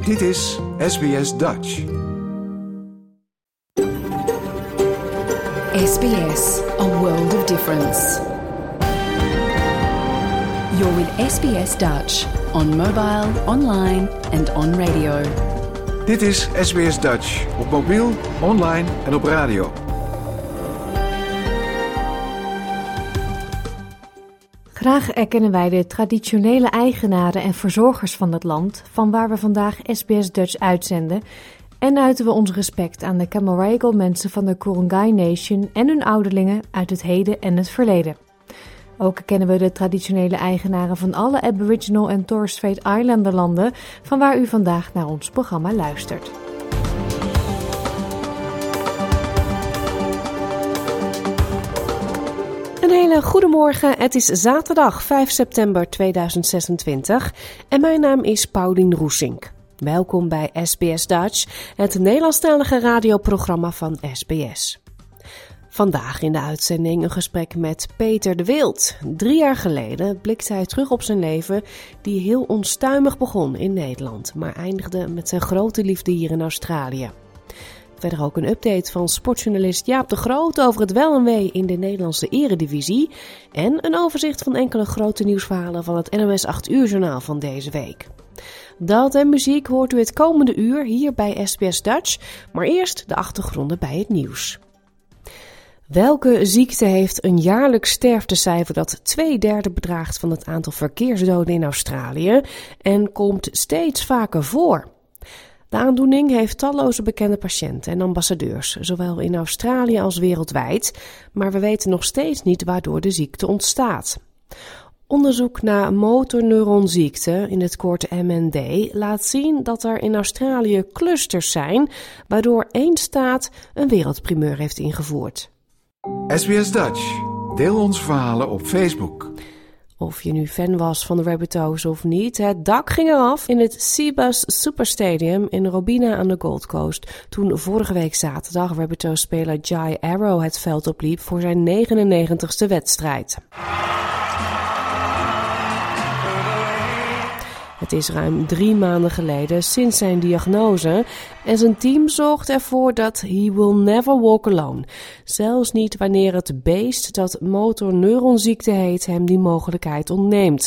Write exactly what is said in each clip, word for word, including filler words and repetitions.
Dit is S B S Dutch. S B S, a world of difference. You're with S B S Dutch on mobile, online and on radio. Dit is S B S Dutch op mobiel, online en op radio. Graag erkennen wij de traditionele eigenaren en verzorgers van het land, van waar we vandaag S B S Dutch uitzenden, en uiten we ons respect aan de Camaragal mensen van de Ku-ring-gai Nation en hun ouderlingen uit het heden en het verleden. Ook kennen we de traditionele eigenaren van alle Aboriginal en Torres Strait Islander landen, van waar u vandaag naar ons programma luistert. Een hele goede morgen, het is zaterdag vijf september tweeduizend zesentwintig en mijn naam is Paulien Roesink. Welkom bij S B S Dutch, het Nederlandstalige radioprogramma van S B S. Vandaag in de uitzending een gesprek met Peter de Wild. Drie jaar geleden blikte hij terug op zijn leven die heel onstuimig begon in Nederland, maar eindigde met zijn grote liefde hier in Australië. Verder ook een update van sportjournalist Jaap de Groot over het wel en wee in de Nederlandse eredivisie. En een overzicht van enkele grote nieuwsverhalen van het N O S acht uur journaal van deze week. Dat en muziek hoort u het komende uur hier bij S B S Dutch, maar eerst de achtergronden bij het nieuws. Welke ziekte heeft een jaarlijks sterftecijfer dat twee derde bedraagt van het aantal verkeersdoden in Australië en komt steeds vaker voor? De aandoening heeft talloze bekende patiënten en ambassadeurs, zowel in Australië als wereldwijd, maar we weten nog steeds niet waardoor de ziekte ontstaat. Onderzoek naar motorneuronziekte, in het kort M N D, laat zien dat er in Australië clusters zijn, waardoor één staat een wereldprimeur heeft ingevoerd. S B S Dutch. Deel onze verhalen op Facebook. Of je nu fan was van de Rabbitohs of niet, het dak ging eraf in het Cbus Superstadium in Robina aan de Gold Coast toen vorige week zaterdag Rabbitohs-speler Jai Arrow het veld opliep voor zijn negenennegentigste wedstrijd. Het is ruim drie maanden geleden sinds zijn diagnose en zijn team zorgt ervoor dat he will never walk alone. Zelfs niet wanneer het beest dat motorneuronziekte heet hem die mogelijkheid ontneemt.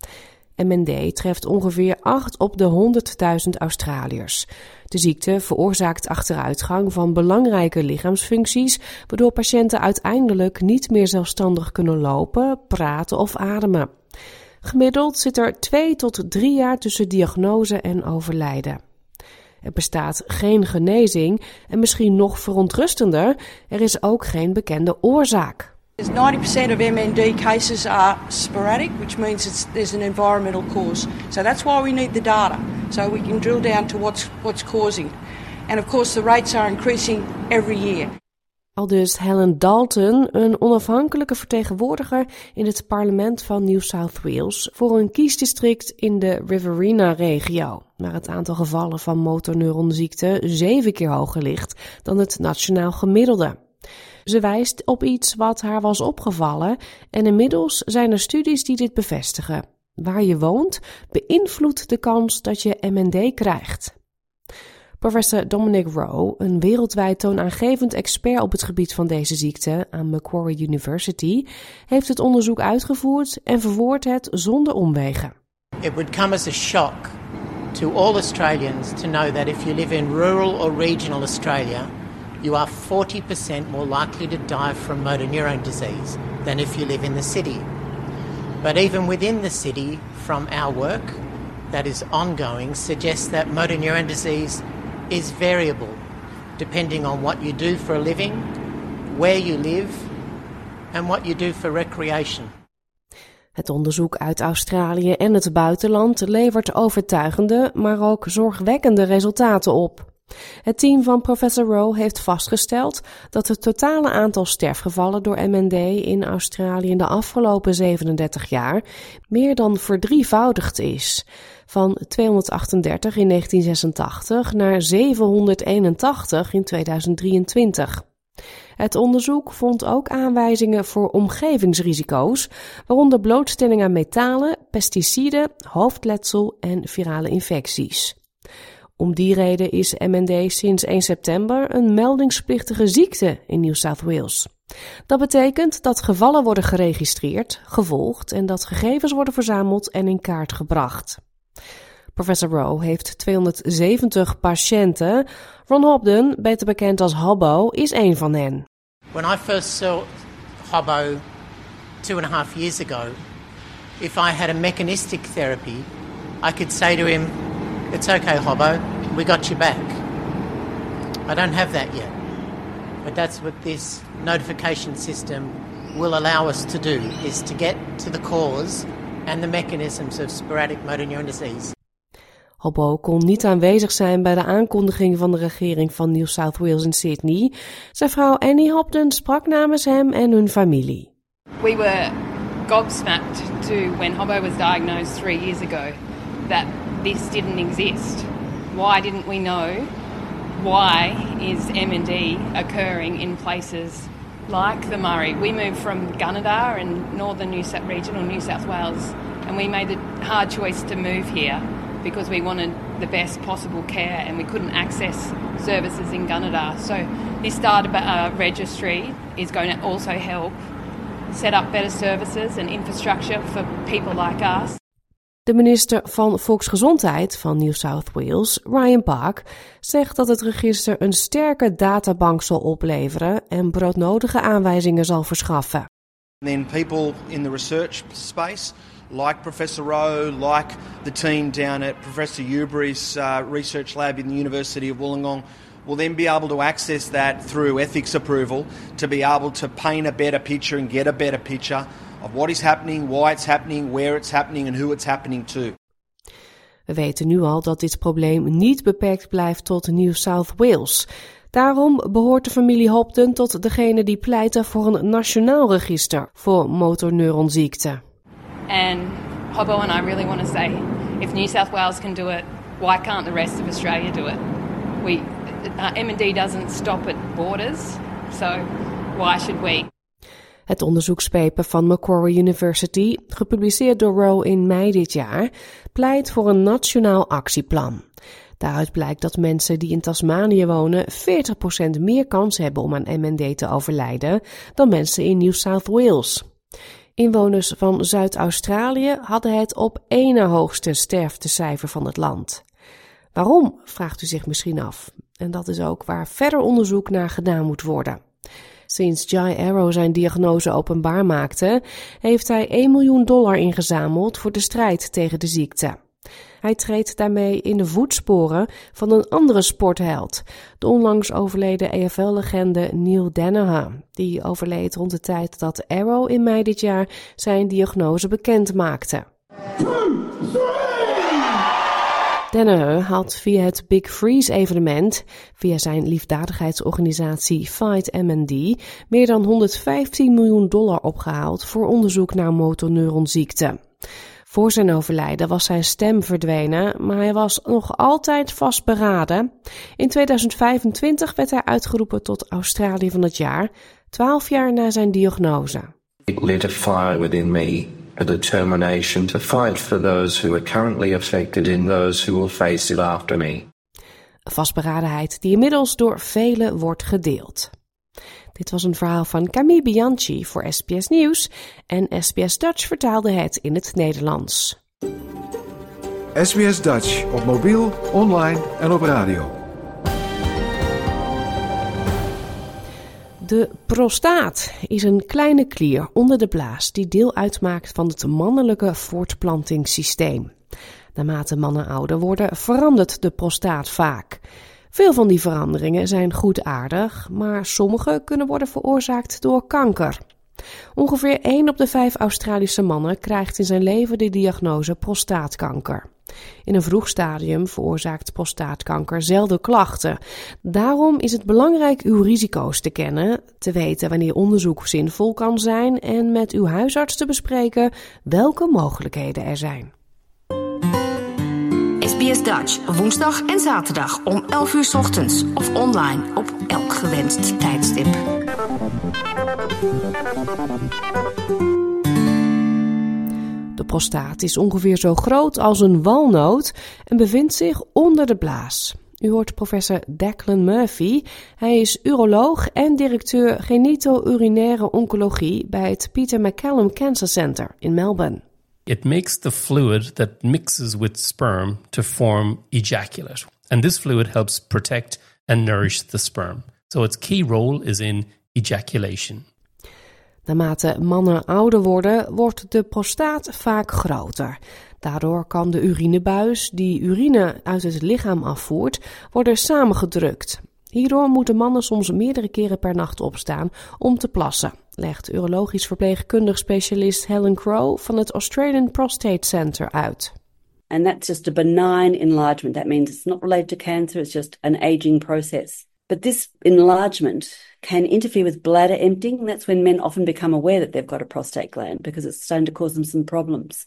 M N D treft ongeveer acht op de honderdduizend Australiërs. De ziekte veroorzaakt achteruitgang van belangrijke lichaamsfuncties, waardoor patiënten uiteindelijk niet meer zelfstandig kunnen lopen, praten of ademen. Gemiddeld zit er twee tot drie jaar tussen diagnose en overlijden. Er bestaat geen genezing en misschien nog verontrustender, er is ook geen bekende oorzaak. ninety percent of M N D cases are sporadic, which means it's, there's an environmental cause. So that's why we need the data, so we can drill down to what's, what's causing. And of course the rates are increasing every year. Aldus Helen Dalton, een onafhankelijke vertegenwoordiger in het parlement van New South Wales voor een kiesdistrict in de Riverina-regio, waar het aantal gevallen van motorneuronziekte zeven keer hoger ligt dan het nationaal gemiddelde. Ze wijst op iets wat haar was opgevallen en inmiddels zijn er studies die dit bevestigen. Waar je woont beïnvloedt de kans dat je M N D krijgt. Professor Dominic Rowe, een wereldwijd toonaangevend expert op het gebied van deze ziekte aan Macquarie University, heeft het onderzoek uitgevoerd en verwoordt het zonder omwegen. It would come as a shock to all Australians to know that if you live in rural or regional Australia, you are forty percent more likely to die from motor neurone disease than if you live in the city. But even within the city, from our work that is ongoing, suggests that motor neurone disease is variable, depending on what you do for a living, where you live, and what you do for recreation. Het onderzoek uit Australië en het buitenland levert overtuigende, maar ook zorgwekkende resultaten op. Het team van professor Rowe heeft vastgesteld dat het totale aantal sterfgevallen door M N D in Australië in de afgelopen zevenendertig jaar meer dan verdrievoudigd is. Van tweehonderdachtendertig in negentien zesentachtig naar zevenhonderdeenentachtig in tweeduizend drieëntwintig. Het onderzoek vond ook aanwijzingen voor omgevingsrisico's, waaronder blootstelling aan metalen, pesticiden, hoofdletsel en virale infecties. Om die reden is M N D sinds één september een meldingsplichtige ziekte in New South Wales. Dat betekent dat gevallen worden geregistreerd, gevolgd en dat gegevens worden verzameld en in kaart gebracht. Professor Rowe heeft tweehonderdzeventig patiënten. Ron Hobden, beter bekend als Hobbo, is één van hen. When I first saw Hobbo two and a half years ago, if I had a mechanistic therapy, I could say to him, "It's okay, Hobbo, we got your back." I don't have that yet, but that's what this notification system will allow us to do, is to get to the cause and the mechanisms of sporadic motor neuron disease. Hobbo kon niet aanwezig zijn bij de aankondiging van de regering van New South Wales in Sydney. Zijn vrouw Annie Hobden sprak namens hem en hun familie. We were gobsmacked to when Hobbo was diagnosed three years ago that this didn't exist. Why didn't we know? Why is M N D occurring in places like the Murray? We moved from Gunnedah in northern New South, regional New South Wales, and we made the hard choice to move here because we wanted the best possible care and we couldn't access services in Gunnedah. So this data uh, registry is going to also help set up better services and infrastructure for people like us. De minister van Volksgezondheid van New South Wales, Ryan Park, zegt dat het register een sterke databank zal opleveren en broodnodige aanwijzingen zal verschaffen. Then people in the research space, like Professor Rowe, like the team down at Professor Ewbury's uh, research lab in the University of Wollongong, will then be able to access that through ethics approval to be able to paint a better picture and get a better picture of what is happening, why it's happening, where it's happening and who it's happening to. We weten nu al dat dit probleem niet beperkt blijft tot New South Wales. Daarom behoort de familie Hobden tot degene die pleiten voor een nationaal register voor motorneuronziekten. And Hobbo and I really want to say, if New South Wales can do it, why can't the rest of Australia do it? We, uh, M N D doesn't stop at borders, so why should we? Het onderzoekspaper van Macquarie University, gepubliceerd door Rowe in mei dit jaar, pleit voor een nationaal actieplan. Daaruit blijkt dat mensen die in Tasmanië wonen veertig procent meer kans hebben om aan M N D te overlijden dan mensen in New South Wales. Inwoners van Zuid-Australië hadden het op één na hoogste sterftecijfer van het land. Waarom, vraagt u zich misschien af. En dat is ook waar verder onderzoek naar gedaan moet worden. Sinds Jai Arrow zijn diagnose openbaar maakte, heeft hij één miljoen dollar ingezameld voor de strijd tegen de ziekte. Hij treedt daarmee in de voetsporen van een andere sportheld, de onlangs overleden E F L-legende Neil Danaher, die overleed rond de tijd dat Arrow in mei dit jaar zijn diagnose bekend maakte. Danaher had via het Big Freeze-evenement, via zijn liefdadigheidsorganisatie Fight M N D, meer dan honderdvijftien miljoen dollar opgehaald voor onderzoek naar motorneuronziekten. Voor zijn overlijden was zijn stem verdwenen, maar hij was nog altijd vastberaden. In tweeduizend vijfentwintig werd hij uitgeroepen tot Australië van het jaar, twaalf jaar na zijn diagnose. It lit a fire within me, a determination to fight for those who are currently affected and those who will face it after me. Een vastberadenheid die inmiddels door velen wordt gedeeld. Dit was een verhaal van Camille Bianchi voor S B S Nieuws en S B S Dutch vertaalde het in het Nederlands. S B S Dutch op mobiel, online en op radio. De prostaat is een kleine klier onder de blaas die deel uitmaakt van het mannelijke voortplantingssysteem. Naarmate mannen ouder worden, verandert de prostaat vaak. Veel van die veranderingen zijn goedaardig, maar sommige kunnen worden veroorzaakt door kanker. Ongeveer één op de vijf Australische mannen krijgt in zijn leven de diagnose prostaatkanker. In een vroeg stadium veroorzaakt prostaatkanker zelden klachten. Daarom is het belangrijk uw risico's te kennen, te weten wanneer onderzoek zinvol kan zijn en met uw huisarts te bespreken welke mogelijkheden er zijn. S B S Dutch, woensdag en zaterdag om elf uur 's ochtends of online op elk gewenst tijdstip. De prostaat is ongeveer zo groot als een walnoot en bevindt zich onder de blaas. U hoort professor Declan Murphy. Hij is uroloog en directeur genito-urinaire oncologie bij het Peter MacCallum Cancer Center in Melbourne. It makes the fluid that mixes with sperm to form ejaculate. And this fluid helps protect and nourish the sperm. So its key role is in ejaculation. Naarmate mannen ouder worden, wordt de prostaat vaak groter. Daardoor kan de urinebuis, die urine uit het lichaam afvoert, worden samengedrukt. Hierdoor moeten mannen soms meerdere keren per nacht opstaan om te plassen, legt urologisch verpleegkundig specialist Helen Crow van het Australian Prostate Centre uit. And that's just a benign enlargement. That means it's not related to cancer, it's just an aging process. But this enlargement can interfere with bladder emptying. That's when men often become aware that they've got a prostate gland because it's starting to cause them some problems.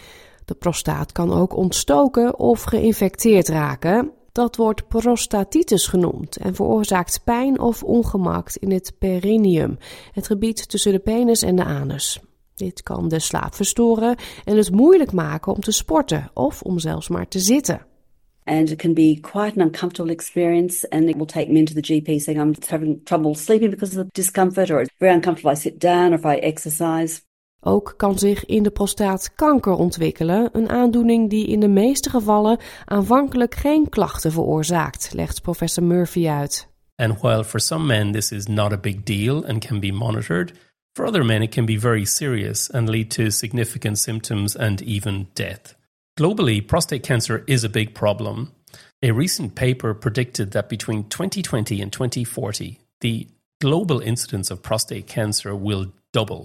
De prostaat kan ook ontstoken of geïnfecteerd raken. Dat wordt prostatitis genoemd en veroorzaakt pijn of ongemak in het perineum, het gebied tussen de penis en de anus. Dit kan de slaap verstoren en het moeilijk maken om te sporten of om zelfs maar te zitten. And it can be quite an uncomfortable experience, and it will take men to the G P saying I'm having trouble sleeping because of the discomfort, or it's very uncomfortable if I sit down or if I exercise. Ook kan zich in de prostaat kanker ontwikkelen, een aandoening die in de meeste gevallen aanvankelijk geen klachten veroorzaakt, legt professor Murphy uit. And while for some men this is not a big deal and can be monitored, for other men it can be very serious and lead to significant symptoms and even death. Globally, prostate cancer is a big problem. A recent paper predicted that between twenty twenty and twenty forty, the global incidence of prostate cancer will double.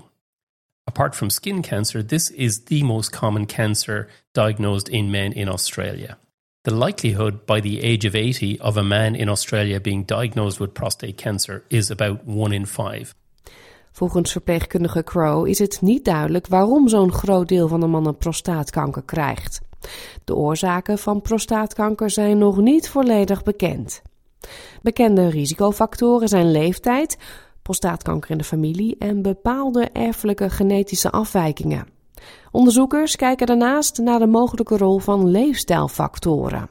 Apart from skin cancer, this is the most common cancer diagnosed in men in Australia. The likelihood by the age of eighty of a man in Australia being diagnosed with prostate cancer is about one in five. Volgens verpleegkundige Crow is het niet duidelijk waarom zo'n groot deel van de mannen prostaatkanker krijgt. De oorzaken van prostaatkanker zijn nog niet volledig bekend. Bekende risicofactoren zijn leeftijd, prostaatkanker in de familie en bepaalde erfelijke genetische afwijkingen. Onderzoekers kijken daarnaast naar de mogelijke rol van leefstijlfactoren.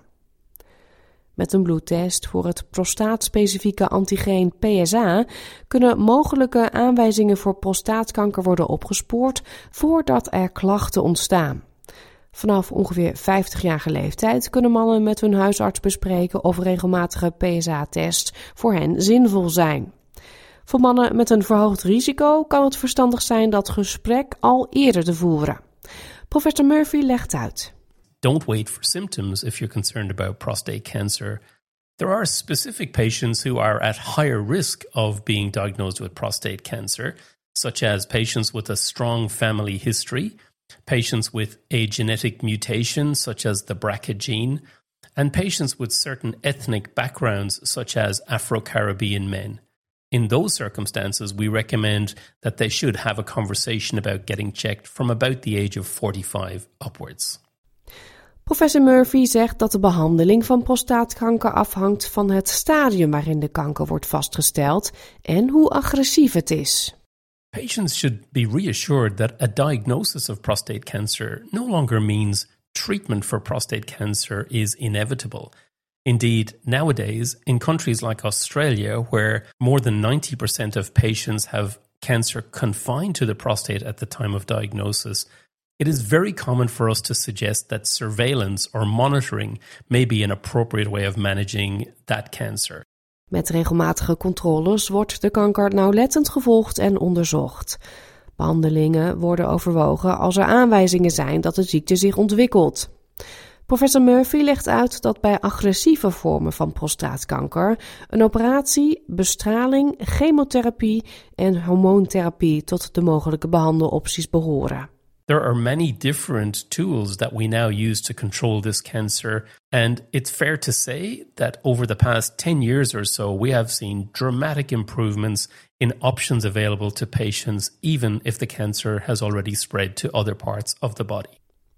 Met een bloedtest voor het prostaatspecifieke antigeen P S A kunnen mogelijke aanwijzingen voor prostaatkanker worden opgespoord voordat er klachten ontstaan. Vanaf ongeveer vijftigjarige leeftijd kunnen mannen met hun huisarts bespreken of regelmatige P S A-tests voor hen zinvol zijn. Voor mannen met een verhoogd risico kan het verstandig zijn dat gesprek al eerder te voeren. Professor Murphy legt uit. Don't wait for symptoms if you're concerned about prostate cancer. There are specific patients who are at higher risk of being diagnosed with prostate cancer, such as patients with a strong family history, patients with a genetic mutation such as the B R C A gene, and patients with certain ethnic backgrounds such as Afro-Caribbean men. In those circumstances, we recommend that they should have a conversation about getting checked from about the age of forty-five upwards. Professor Murphy zegt dat de behandeling van prostaatkanker afhangt van het stadium waarin de kanker wordt vastgesteld en hoe agressief het is. Patients should be reassured that a diagnosis of prostate cancer no longer means treatment for prostate cancer is inevitable. Indeed, nowadays, in countries like Australia, where more than ninety percent of patients have cancer confined to the prostate at the time of diagnosis, it is very common for us to suggest that surveillance or monitoring may be an appropriate way of managing that cancer. Met regelmatige controles wordt de kanker nauwlettend gevolgd en onderzocht. Behandelingen worden overwogen als er aanwijzingen zijn dat de ziekte zich ontwikkelt. Professor Murphy legt uit dat bij agressieve vormen van prostaatkanker een operatie, bestraling, chemotherapie en hormoontherapie tot de mogelijke behandelopties behoren. There are many different tools that we now use to control this cancer, and it's fair to say that over the past ten years or so, we have seen dramatic improvements in options available to patients, even if the cancer has already spread to other parts of the body.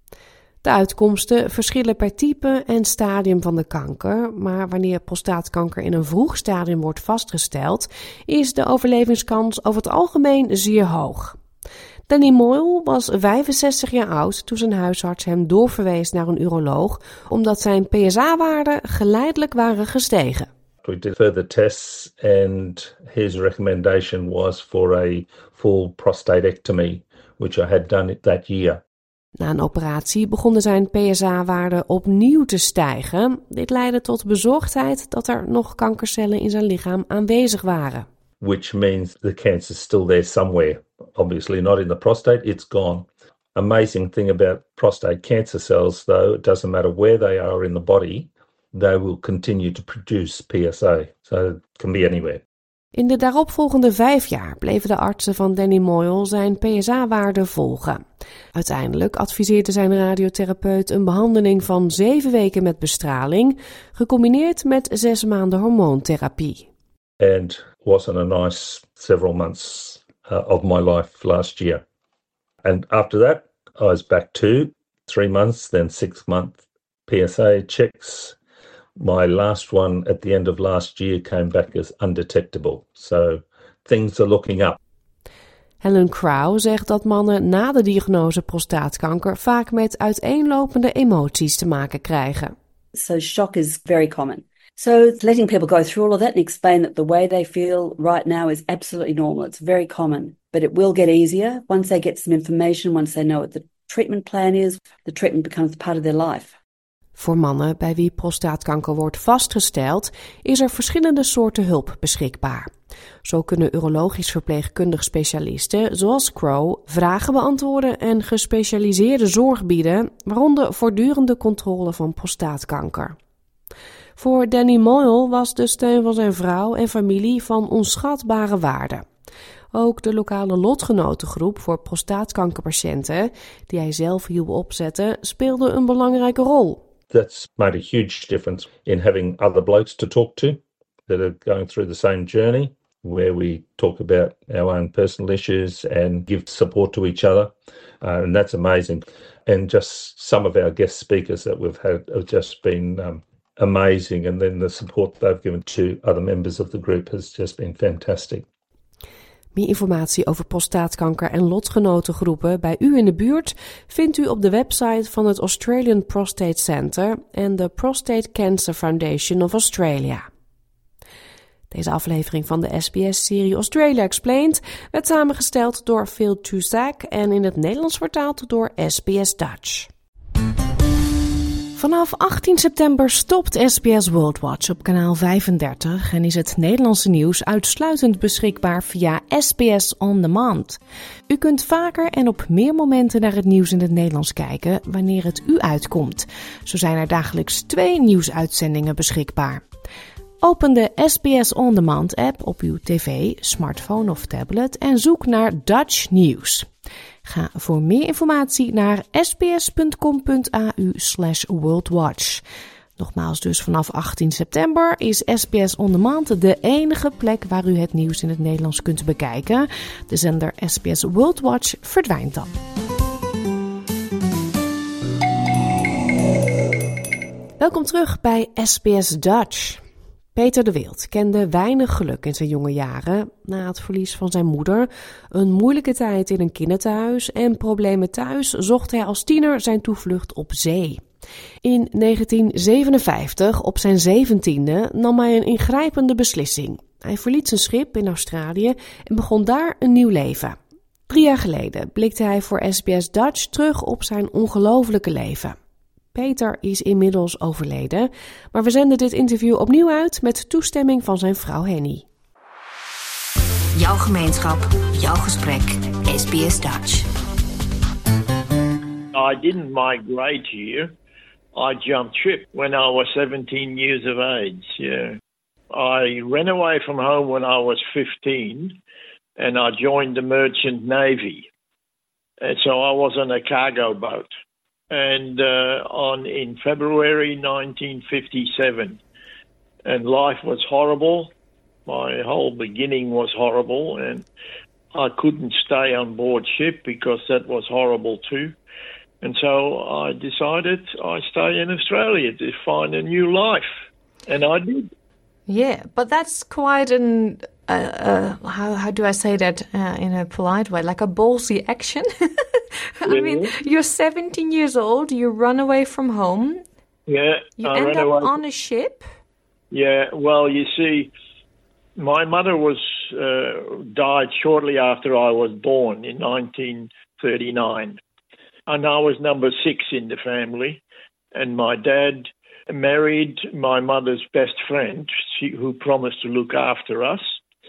De uitkomsten verschillen per type en stadium van de kanker, maar wanneer prostaatkanker in een vroeg stadium wordt vastgesteld, is de overlevingskans over het algemeen zeer hoog. Danny Moyle was vijfenzestig jaar oud toen zijn huisarts hem doorverwees naar een uroloog, omdat zijn P S A-waarden geleidelijk waren gestegen. We did further tests and his recommendation was for a full prostatectomy, which I had done that year. Na een operatie begonnen zijn P S A-waarden opnieuw te stijgen. Dit leidde tot bezorgdheid dat er nog kankercellen in zijn lichaam aanwezig waren. Which means the cancer is still there somewhere. Obviously not in the prostate, it's gone. Amazing thing about prostate cancer cells though, it doesn't matter where they are in the body, they will continue to produce P S A. So it can be anywhere. In de daaropvolgende vijf jaar bleven de artsen van Danny Moyle zijn P S A-waarden volgen. Uiteindelijk adviseerde zijn radiotherapeut een behandeling van zeven weken met bestraling, gecombineerd met zes maanden hormoontherapie. And wasn't a nice several months uh, of my life last year. And after that, I was back to three months, then six month P S A checks. My last one at the end of last year came back as undetectable. So things are looking up. Helen Crow zegt dat mannen na de diagnose prostaatkanker vaak met uiteenlopende emoties te maken krijgen. So shock is very common. So letting people go through all of that and explain that the way they feel right now is absolutely normal. It's very common, but it will get easier once they get some information, once they know what the treatment plan is. The treatment becomes part of their life. Voor mannen bij wie prostaatkanker wordt vastgesteld, is er verschillende soorten hulp beschikbaar. Zo kunnen urologisch verpleegkundig specialisten, zoals Crow, vragen beantwoorden en gespecialiseerde zorg bieden, waaronder voortdurende controle van prostaatkanker. Voor Danny Moyle was de steun van zijn vrouw en familie van onschatbare waarde. Ook de lokale lotgenotengroep voor prostaatkankerpatiënten, die hij zelf hielp opzetten, speelde een belangrijke rol. That's made a huge difference in having other blokes to talk to that are going through the same journey, where we talk about our own personal issues and give support to each other. Uh, and that's amazing. And just some of our guest speakers that we've had have just been um, amazing. And then the support they've given to other members of the group has just been fantastic. Meer informatie over prostaatkanker en lotgenotengroepen bij u in de buurt vindt u op de website van het Australian Prostate Centre en de Prostate Cancer Foundation of Australia. Deze aflevering van de S B S-serie Australia Explained werd samengesteld door Phil Cusack en in het Nederlands vertaald door S B S Dutch. Vanaf achttien september stopt S B S World Watch op kanaal vijfendertig en is het Nederlandse nieuws uitsluitend beschikbaar via S B S On Demand. U kunt vaker en op meer momenten naar het nieuws in het Nederlands kijken wanneer het u uitkomt. Zo zijn er dagelijks twee nieuwsuitzendingen beschikbaar. Open de S B S On Demand app op uw tv, smartphone of tablet en zoek naar Dutch News. Ga voor meer informatie naar sbs.com.au slash worldwatch. Nogmaals dus vanaf achttien september is S B S On Demand de enige plek waar u het nieuws in het Nederlands kunt bekijken. De zender S B S World Watch verdwijnt dan. Welkom terug bij S B S Dutch. Peter de Wild kende weinig geluk in zijn jonge jaren. Na het verlies van zijn moeder, een moeilijke tijd in een kinderthuis en problemen thuis, zocht hij als tiener zijn toevlucht op zee. In negentien zevenenvijftig, op zijn zeventiende, nam hij een ingrijpende beslissing. Hij verliet zijn schip in Australië en begon daar een nieuw leven. Drie jaar geleden blikte hij voor S B S Dutch terug op zijn ongelofelijke leven. Peter is inmiddels overleden, maar we zenden dit interview opnieuw uit met toestemming van zijn vrouw Henny. Jouw gemeenschap, jouw gesprek, S B S Dutch. I didn't migrate here. I jumped ship when I was seventeen years of age. Yeah. I ran away from home when I was fifteen and I joined the Merchant Navy. And so I was on a cargo boat. And uh, on in February nineteen fifty-seven, and life was horrible. My whole beginning was horrible, and I couldn't stay on board ship because that was horrible too. And so I decided I stay in Australia to find a new life, and I did. Yeah, but that's quite an uh, uh, how how do I say that uh, in a polite way? Like a ballsy action. I Yeah. mean, you're seventeen years old. You run away from home. Yeah, You I end ran up away. on a ship. Yeah, well, you see, my mother was uh, died shortly after I was born in nineteen thirty-nine, and I was number six in the family. And my dad married my mother's best friend, she, who promised to look after us.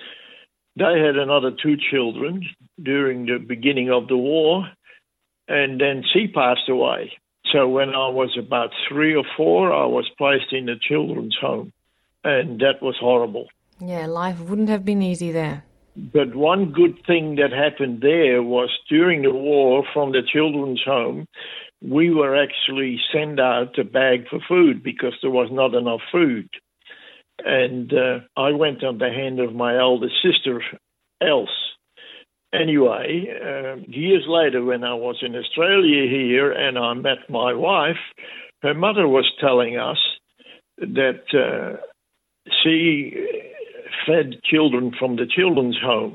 They had another two children during the beginning of the war, and then she passed away. So when I was about three or four, I was placed in a children's home, and that was horrible. Yeah, life wouldn't have been easy there. But one good thing that happened there was during the war from the children's home, we were actually sent out a bag for food because there was not enough food. And uh, I went on the hand of my elder sister, Else. Anyway, uh, years later when I was in Australia here and I met my wife, her mother was telling us that uh, she fed children from the children's home.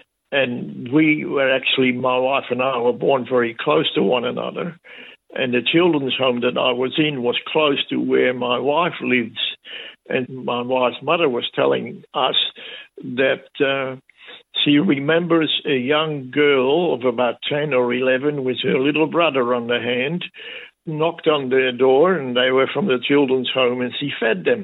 And we were actually, my wife and I were born very close to one another. And the children's home that I was in was close to where my wife lives. And my wife's mother was telling us that uh, she remembers a young girl of about ten or eleven with her little brother on the hand, knocked on their door, and they were from the children's home, and she fed them.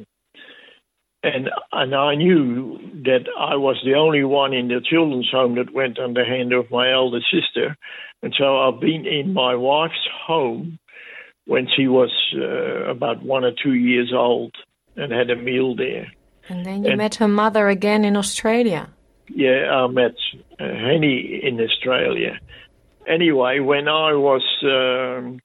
And and I knew that I was the only one in the children's home that went on the hand of my elder sister. And so I've been in my wife's home when she was uh, about one or two years old and had a meal there. And then you And- met her mother again in Australia. Yeah, I met uh, Henny in Australia. Anyway, when I was um,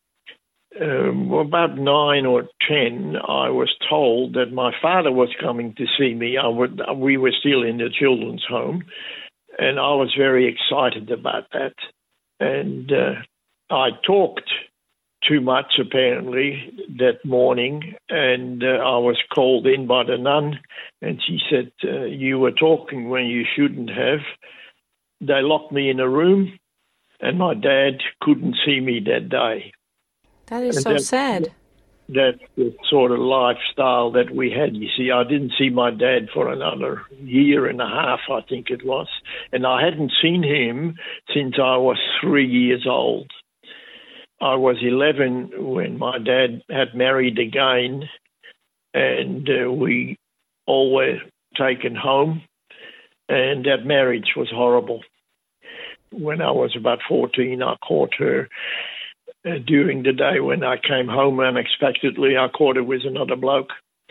um, about nine or ten, I was told that my father was coming to see me. I would, we were still in the children's home, and I was very excited about that. And uh, I talked too much, apparently, that morning, and uh, I was called in by the nun, and she said, uh, you were talking when you shouldn't have. They locked me in a room, and my dad couldn't see me that day. That is And so that- sad. That's the sort of lifestyle that we had. You see, I didn't see my dad for another year and a half, I think it was. And I hadn't seen him since I was three years old. I was eleven when my dad had married again, and uh, we all were taken home, and that marriage was horrible. When I was about fourteen, I caught her uh, during the day when I came home unexpectedly. I caught her with another bloke.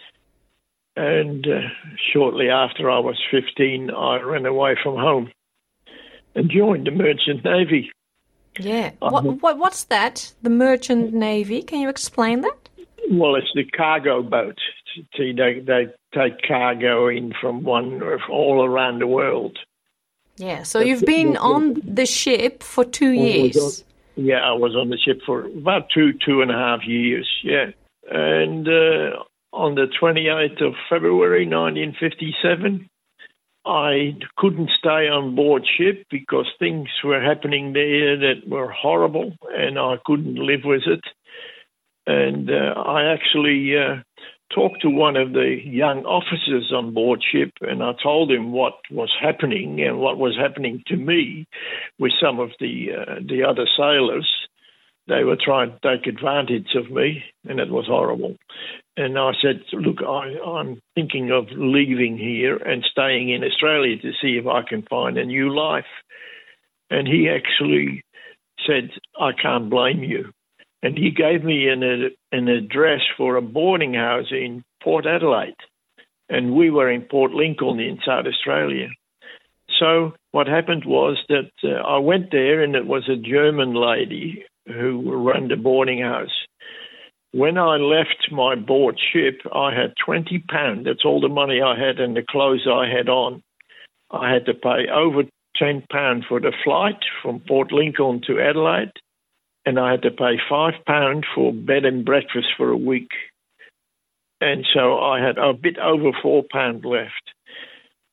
And uh, shortly after I was fifteen, I ran away from home and joined the Merchant Navy. Yeah. What, what what's that? The Merchant Navy? Can you explain that? Well, it's the cargo boat. See, they, they take cargo in from one all around the world. Yeah. So you've been on the ship for two years. Yeah, I was on the ship for about two, two and a half years, yeah. And uh, on the twenty-eighth of February nineteen fifty-seven, I couldn't stay on board ship because things were happening there that were horrible, and I couldn't live with it. And uh, I actually uh, talked to one of the young officers on board ship, and I told him what was happening and what was happening to me with some of the uh, the other sailors. They were trying to take advantage of me, and it was horrible. And I said, look, I, I'm thinking of leaving here and staying in Australia to see if I can find a new life. And he actually said, I can't blame you. And he gave me an, an address for a boarding house in Port Adelaide. And we were in Port Lincoln in South Australia. So what happened was that uh, I went there, and it was a German lady who ran the boarding house. When I left my board ship, I had twenty pounds. That's all the money I had and the clothes I had on. I had to pay over ten pounds for the flight from Port Lincoln to Adelaide, and I had to pay five pounds for bed and breakfast for a week. And so I had a bit over four pounds left.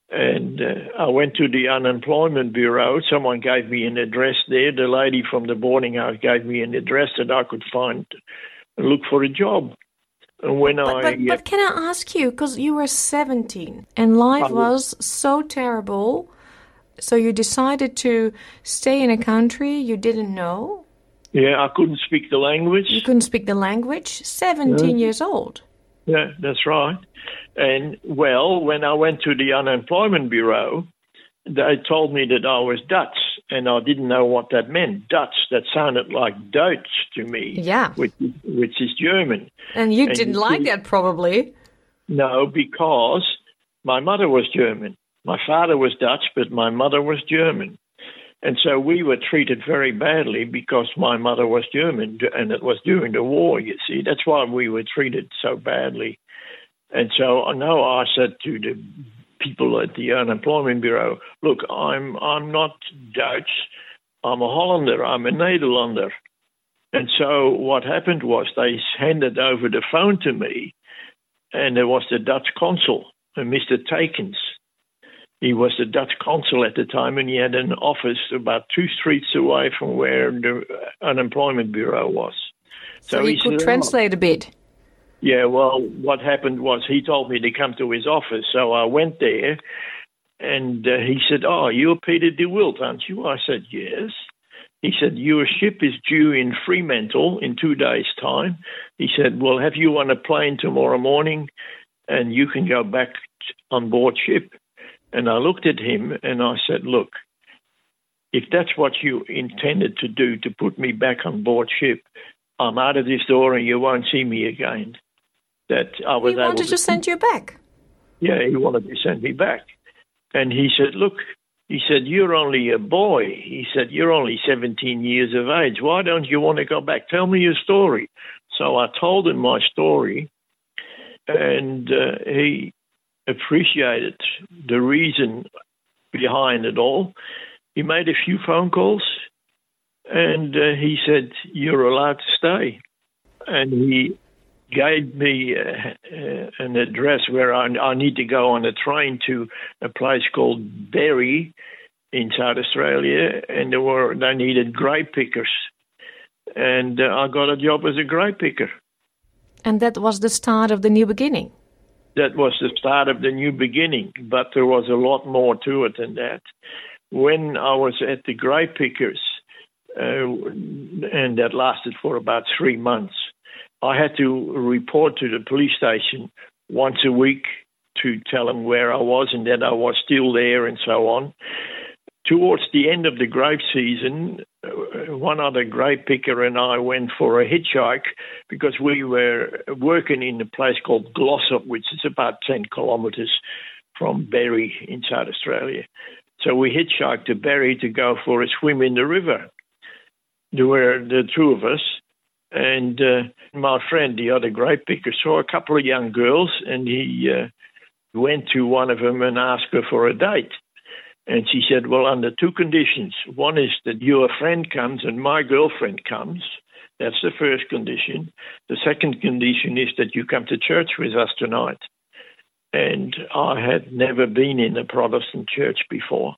And uh, I went to the unemployment bureau. Someone gave me an address there. The lady from the boarding house gave me an address that I could find and look for a job. And when but, I, but, but can I ask you, because you were seventeen and life was so terrible, so you decided to stay in a country you didn't know? Yeah, I couldn't speak the language. You couldn't speak the language? seventeen Yeah. years old. Yeah, that's right. And, well, when I went to the unemployment bureau, they told me that I was Dutch, and I didn't know what that meant. Dutch, that sounded like Deutsch to me, Yeah. which, which is German. And you And didn't you like see- that, probably. No, because my mother was German. My father was Dutch, but my mother was German. And so we were treated very badly because my mother was German, and it was during the war, you see. That's why we were treated so badly. And so I know I said to the people at the unemployment bureau, look, I'm I'm not Dutch. I'm a Hollander. I'm a Nederlander. And so what happened was they handed over the phone to me, and there was the Dutch consul, Mister Takens. He was the Dutch consul at the time, and he had an office about two streets away from where the unemployment bureau was. So, you he could said, translate a bit. yeah, well, what happened was he told me to come to his office, so I went there, and uh, he said, oh, you're Peter de Wilt, aren't you? I said, yes. He said, your ship is due in Fremantle in two days' time. He said, well, have you on a plane tomorrow morning, and you can go back on board ship. And I looked at him, and I said, look, if that's what you intended to do, to put me back on board ship, I'm out of this door and you won't see me again. That I was He able wanted to send you back. Yeah, he wanted to send me back. And he said, look, he said, you're only a boy. He said, you're only seventeen years of age. Why don't you want to go back? Tell me your story. So I told him my story, and uh, he appreciated the reason behind it all. He made a few phone calls, and uh, he said, you're allowed to stay. And he gave me uh, uh, an address where I, I need to go on a train to a place called Berry in South Australia, and there were they needed grape pickers. And uh, I got a job as a grape picker. And that was the start of the new beginning. That was the start of the new beginning, but there was a lot more to it than that. When I was at the grape pickers, uh, and that lasted for about three months, I had to report to the police station once a week to tell them where I was and that I was still there and so on. Towards the end of the grape season, uh, one other grape picker and I went for a hitchhike because we were working in a place called Glossop, which is about ten kilometres from Berry in South Australia. So we hitchhiked to Berry to go for a swim in the river. There were the two of us, and uh, my friend, the other grape picker, saw a couple of young girls, and he uh, went to one of them and asked her for a date. And she said, well, under two conditions. One is that your friend comes and my girlfriend comes. That's the first condition. The second condition is that you come to church with us tonight. And I had never been in a Protestant church before.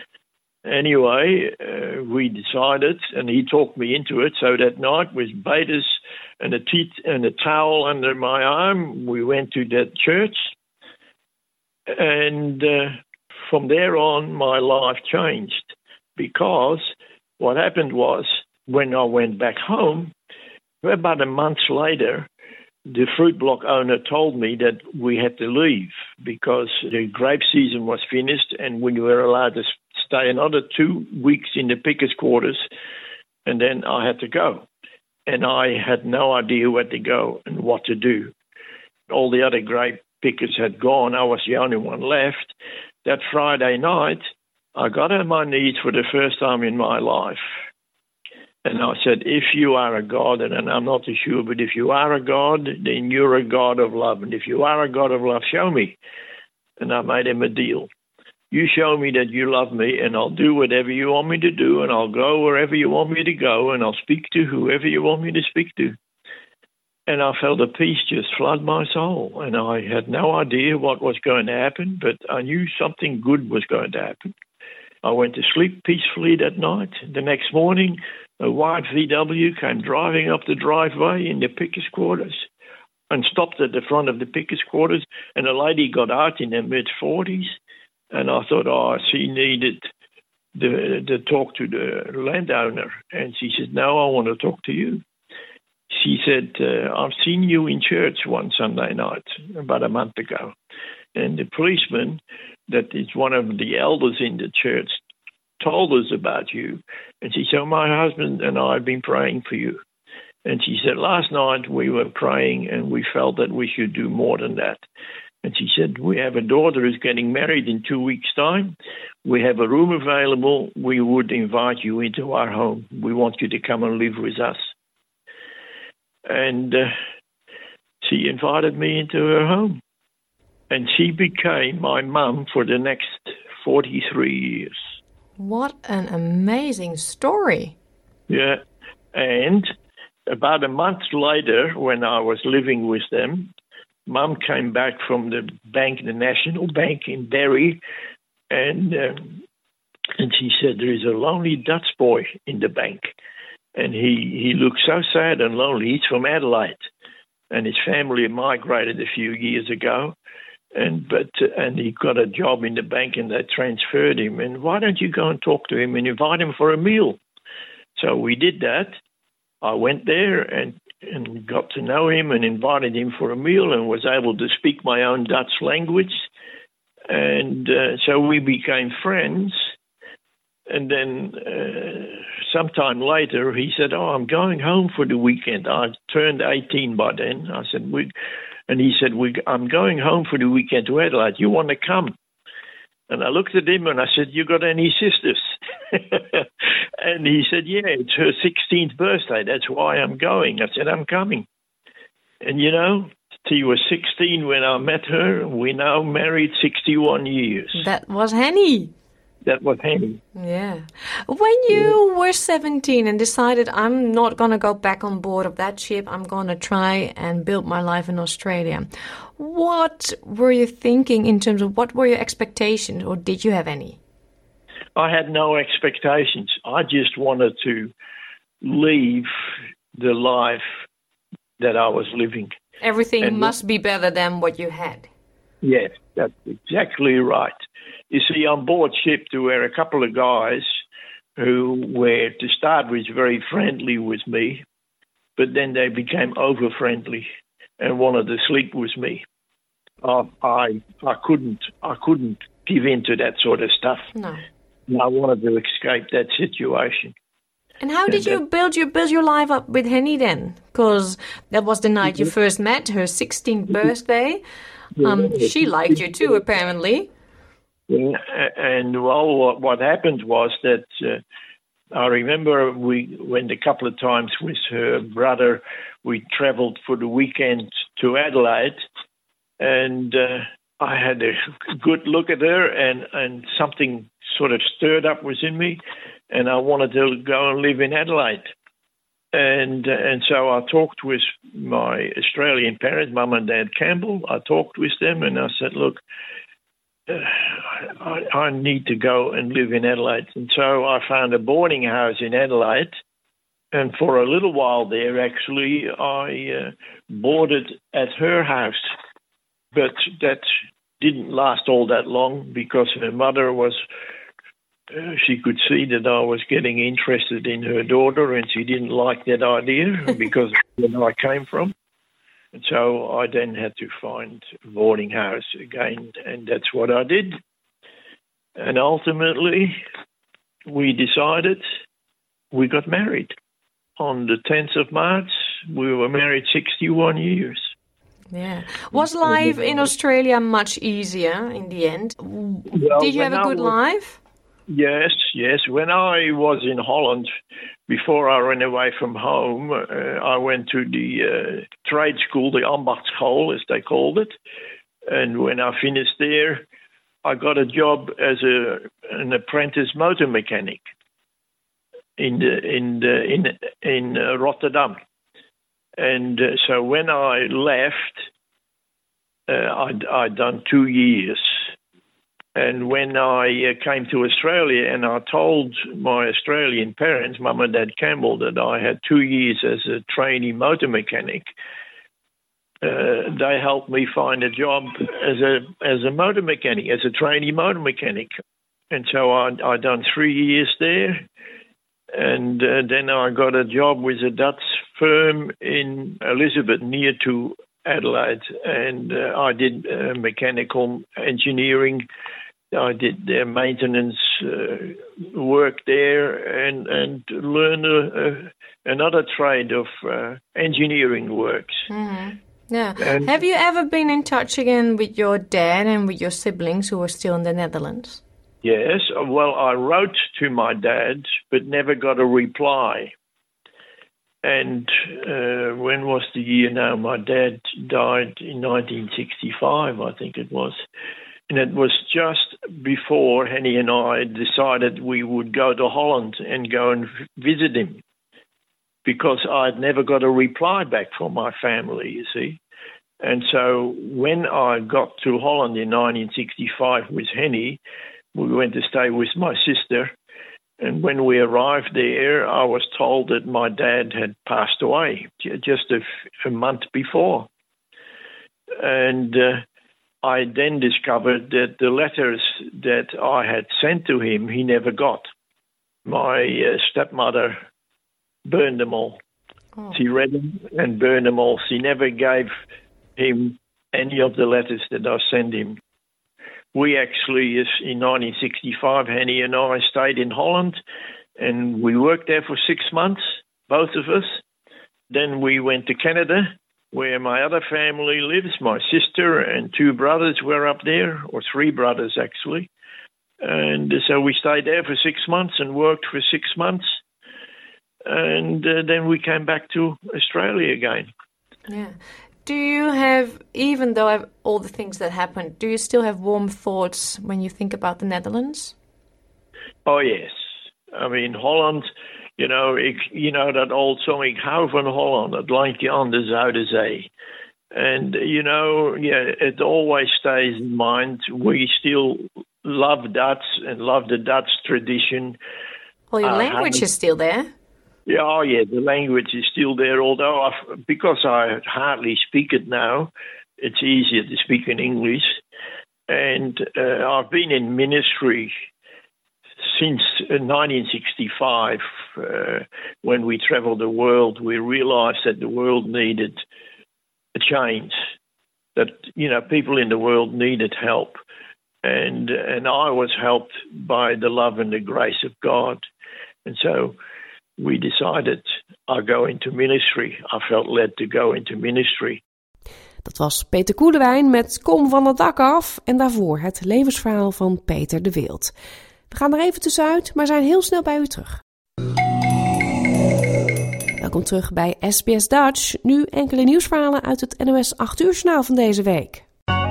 Anyway, uh, we decided, and he talked me into it. So that night, with bathers and a, te- and a towel under my arm, we went to that church. And uh, from there on, my life changed, because what happened was, when I went back home, about a month later, the fruit block owner told me that we had to leave because the grape season was finished and we were allowed to stay another two weeks in the pickers' quarters, and then I had to go. And I had no idea where to go and what to do. All the other grape pickers had gone. I was the only one left. That Friday night, I got on my knees for the first time in my life. And I said, if you are a God, and I'm not too sure, but if you are a God, then you're a God of love. And if you are a God of love, show me. And I made him a deal. You show me that you love me, and I'll do whatever you want me to do, and I'll go wherever you want me to go, and I'll speak to whoever you want me to speak to. And I felt a peace just flood my soul. And I had no idea what was going to happen, but I knew something good was going to happen. I went to sleep peacefully that night. The next morning, a white V W came driving up the driveway in the Pickers quarters and stopped at the front of the Pickers quarters. And a lady got out in her mid-forties. And I thought, oh, she needed the, the talk to the landowner. And she said, no, I want to talk to you. She said, uh, I've seen you in church one Sunday night about a month ago. And the policeman, that is one of the elders in the church, told us about you. And she said, my husband and I have been praying for you. And she said, last night we were praying and we felt that we should do more than that. And she said, we have a daughter who's getting married in two weeks' time. We have a room available. We would invite you into our home. We want you to come and live with us. And uh, she invited me into her home. And she became my mum for the next forty-three years. What an amazing story. Yeah. And about a month later, when I was living with them, Mum came back from the bank, the National Bank in Derry, and, um, and she said, there is a lonely Dutch boy in the bank. And he, he looked so sad and lonely. He's from Adelaide, and his family migrated a few years ago. And but uh, and he got a job in the bank, and they transferred him. And why don't you go and talk to him and invite him for a meal? So we did that. I went there and, and got to know him and invited him for a meal, and was able to speak my own Dutch language. And uh, so we became friends. And then uh, sometime later, he said, oh, I'm going home for the weekend. I turned eighteen by then. I said, we, and he said, we, I'm going home for the weekend to Adelaide. You want to come? And I looked at him and I said, you got any sisters? And he said, yeah, it's her sixteenth birthday. That's why I'm going. I said, I'm coming. And, you know, she was sixteen when I met her. We're now married sixty-one years. That was Henny. That was Henny. Yeah. When you yeah. were seventeen and decided, I'm not going to go back on board of that ship, I'm going to try and build my life in Australia, what were you thinking in terms of what were your expectations, or did you have any? I had no expectations. I just wanted to leave the life that I was living. Everything and must be better than what you had. Yes, that's exactly right. You see, on board ship there were a couple of guys who were, to start with, very friendly with me, but then they became over-friendly and wanted to sleep with me. Uh, I I couldn't I couldn't give in to that sort of stuff. No. I wanted to escape that situation. And how did you build your build your life up with Henny then? Because that was the night you first met, her sixteenth birthday. Um, she liked you too, apparently. Yeah, and well, what, what happened was that uh, I remember we went a couple of times with her brother. We travelled for the weekend to Adelaide, and uh, I had a good look at her, and, and something sort of stirred up within me, and I wanted to go and live in Adelaide. And and so I talked with my Australian parents, Mum and Dad Campbell. I talked with them, and I said, look, uh, I, I need to go and live in Adelaide. And so I found a boarding house in Adelaide. And for a little while there, actually, I uh, boarded at her house. But that didn't last all that long because her mother was... Uh, she could see that I was getting interested in her daughter, and she didn't like that idea because of where I came from. And so I then had to find a boarding house again, and that's what I did. And ultimately, we decided we got married. On the tenth of March, we were married sixty-one years. Yeah. Was life in Australia much easier in the end? Well, did you have a good was, life? Yes, yes. When I was in Holland, before I ran away from home, uh, I went to the uh, trade school, the Ambachtschool, as they called it. And when I finished there, I got a job as a an apprentice motor mechanic in the in the in in uh, Rotterdam. And uh, so when I left, uh, I'd, I'd done two years. And when I uh, came to Australia and I told my Australian parents, Mum and Dad Campbell, that I had two years as a trainee motor mechanic, uh, they helped me find a job as a as a motor mechanic, as a trainee motor mechanic. And so I I done three years there, and uh, then I got a job with a Dutch firm in Elizabeth, near to Adelaide, and uh, I did uh, mechanical engineering. I did their maintenance uh, work there, and and learned a, a, another trade of uh, engineering works. Mm-hmm. Yeah. And have you ever been in touch again with your dad and with your siblings who are still in the Netherlands? Yes. Well, I wrote to my dad, but never got a reply. And uh, when was the year now? My dad died in nineteen sixty-five, I think it was. And it was just before Henny and I decided we would go to Holland and go and visit him, because I'd never got a reply back from my family, you see. And so when I got to Holland in nineteen sixty-five with Henny, we went to stay with my sister. And when we arrived there, I was told that my dad had passed away just a, a month before. And uh, I then discovered that the letters that I had sent to him, he never got. My uh, stepmother burned them all. Oh. She read them and burned them all. She never gave him any of the letters that I sent him. We actually, in nineteen sixty-five, Henny and I stayed in Holland, and we worked there for six months, both of us. Then we went to Canada, where my other family lives. My sister and two brothers were up there, or three brothers actually. And so we stayed there for six months and worked for six months. And uh, then we came back to Australia again. Yeah. Do you have, even though all the things that happened, do you still have warm thoughts when you think about the Netherlands? Oh, yes. I mean, Holland, you know, ik, you know that old song, ik hou van Holland, het landje aan de Zuiderzee. And, you know, yeah, it always stays in mind. We still love Dutch and love the Dutch tradition. Well, your uh, language is still there. Yeah, oh yeah, the language is still there, although I've, because I hardly speak it now, it's easier to speak in English. And uh, I've been in ministry since nineteen sixty-five. Uh, when we traveled the world, we realized that the world needed a change, that, you know, people in the world needed help. And, and I was helped by the love and the grace of God. And so we decided I'll go into ministry. I felt led to go into ministry. Dat was Peter Koelewijn met Kom van het dak af en daarvoor het levensverhaal van Peter de Wild. We gaan er even tussenuit, maar zijn heel snel bij u terug. Welkom terug bij S B S Dutch. Nu enkele nieuwsverhalen uit het N O S acht uur journaal van deze week.